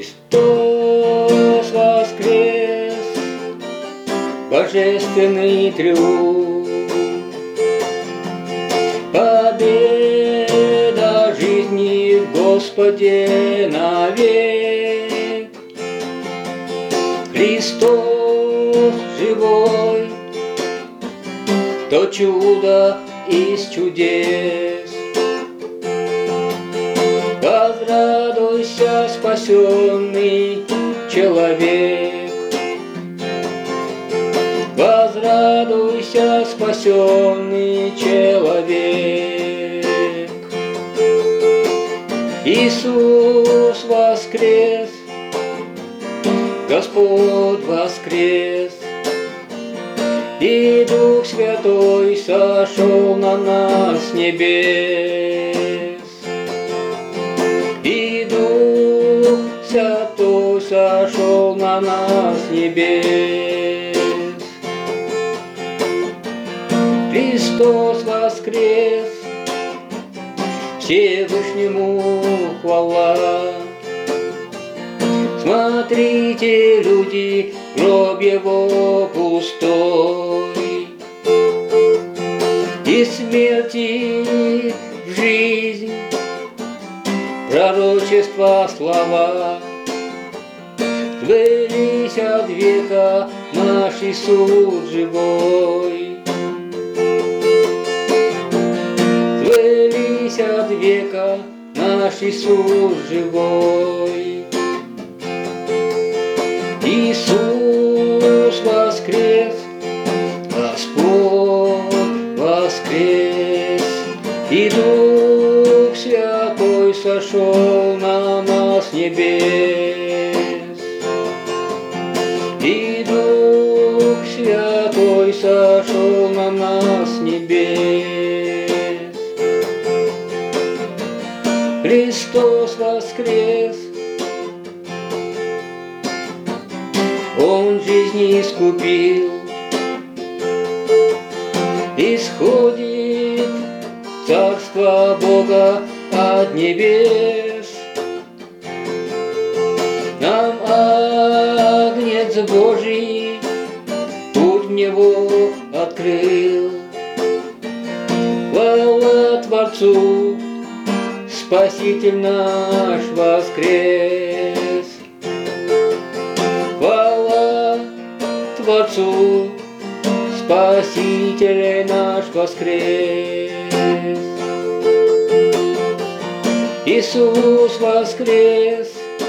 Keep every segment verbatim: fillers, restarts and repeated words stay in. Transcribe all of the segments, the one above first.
Христос воскрес, божественный триумф, победа жизни в Господе навек. Христос живой, то чудо из чудес. Возрадуйся, спасенный человек, возрадуйся, спасенный человек. Иисус воскрес, Господь воскрес, и Дух Святой сошел на нас с небес. И Дух Святой сошел на нас с небес. Христос воскрес, Всевышнему хвала. Смотрите, люди, гроб его пустой, из смерти в жизнь пророчества слова сбылись от века, наш Иисус живой. Сбылись от века, наш Иисус живой. Иисус воскрес, Господь воскрес, и Дух Святой сошел на нас с небес. И Дух Святой сошел на нас с небес. Христос воскрес, Он жизнь искупил, исходит Царство Бога от небес. Нам Агнец Божий путь в Него открыл. Хвала Творцу, Спаситель наш воскрес. Хвала Творцу, Спаситель наш воскрес. Иисус воскрес,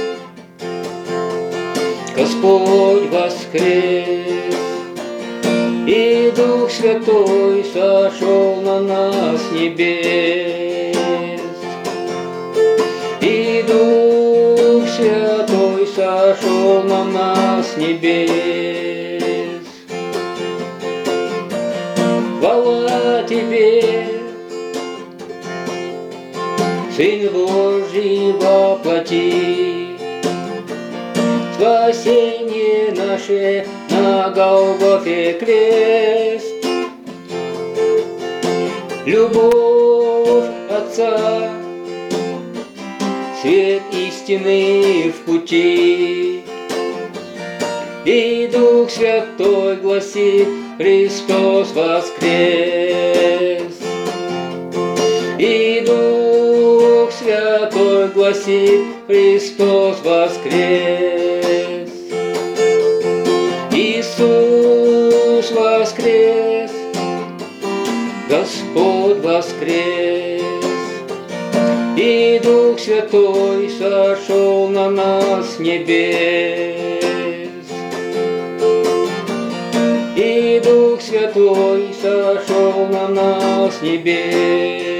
Господь воскрес, и Дух Святой сошел на нас с небес. И Дух Святой сошел на нас с небес. Хвала Тебе, Сын Божий воплоти, спасение наше на Голгофе крест. Любовь Отца, свет истины в пути, и Дух Святой гласит: Христос воскрес. И Дух Святой гласит: Христос воскрес. Иисус воскрес, Господь воскрес, и Дух Святой сошел на нас с небес. И Дух Святой сошел на нас с небес.